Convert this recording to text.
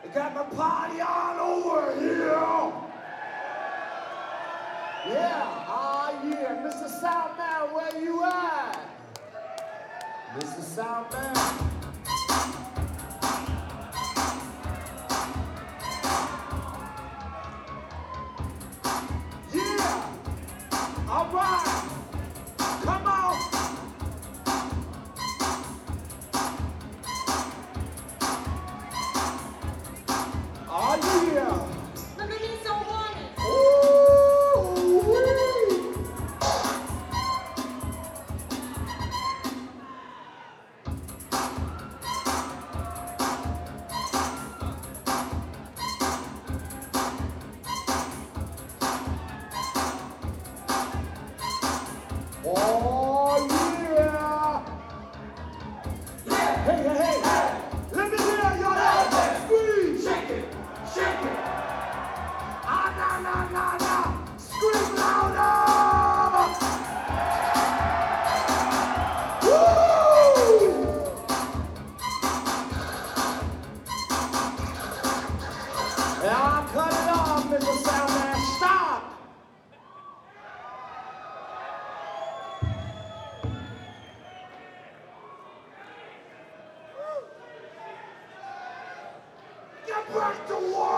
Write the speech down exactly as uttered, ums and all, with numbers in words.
Got my party on over here. Yeah, ah yeah, Mister Southman, where you at? Mister Southman. Yeah, all right, come on. Oh yeah. Look at me so horny. Ooh, oh yeah. Hey, hey, hey, hey. Let me hear y'all squeeze. Shake it, shake it. Ah, nah, nah, nah, nah. Scream louder. Woo! Yeah, cut it off, Mister Soundman. Stop. Get back to work.